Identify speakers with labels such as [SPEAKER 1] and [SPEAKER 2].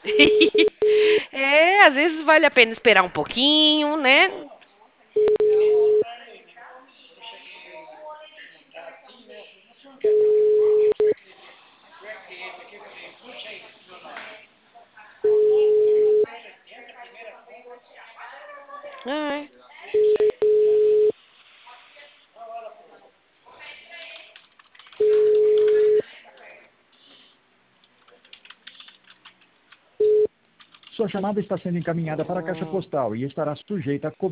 [SPEAKER 1] É, às vezes vale a pena esperar um pouquinho, né? Ai.
[SPEAKER 2] Sua chamada está sendo encaminhada para a caixa postal e estará sujeita a